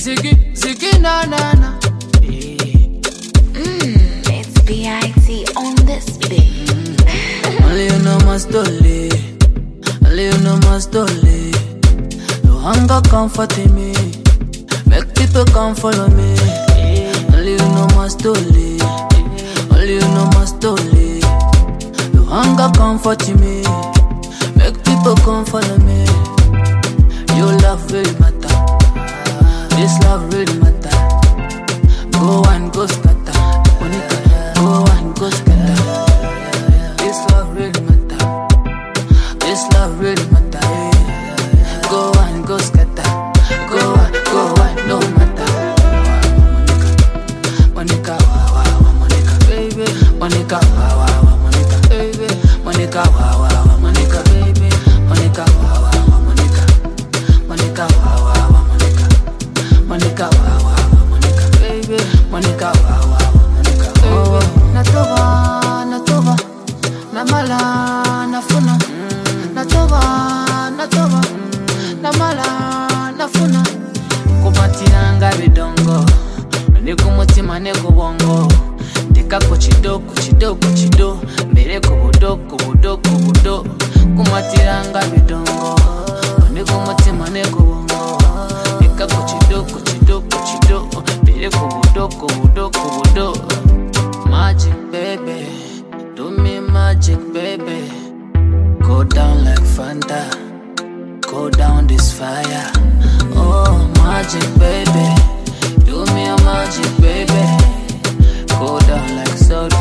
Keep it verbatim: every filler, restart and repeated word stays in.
ziggy, ziggy, na na na. Mmm, it's B I T on this beat. Only you know my story. Only you know my story. No hunger comforting me. Make people come follow me. Only you know my story. Only you know my story. No hunger comforting me. Make people come follow me. Your love really matter. This love really matter. Go and go scatter. Monica, go and go scatter. This love really matter. This love really matter. Go and go scatter. Go and go and no matter. Monica, wow wow, Monica, baby. Monica, wow wow, Monica, baby. Monica, wow wow, Monica, baby. Monica, wow wow, Monica. Monica, wow wow, Monica. Monica, wow wow, Monica, baby. Monica, wow wow, Monica, baby. Natova, natova, namala, nafuna. Natova, natova, namala, nafuna. Kumatiranga bidongo, nikumutima nekubongo. Teka kuchido, kuchido, kuchido. Mbere kubudo, kubudo, kubudo. Kumatiranga bidongo, nikumutima nekubongo. Teka kuchido, kuchido, kuchido. Mbere kubudo, kubudo, kubudo. Magic baby, do me magic baby. Go down like Fanta, go down this fire. Oh magic baby, do me a magic baby. Go down like soda.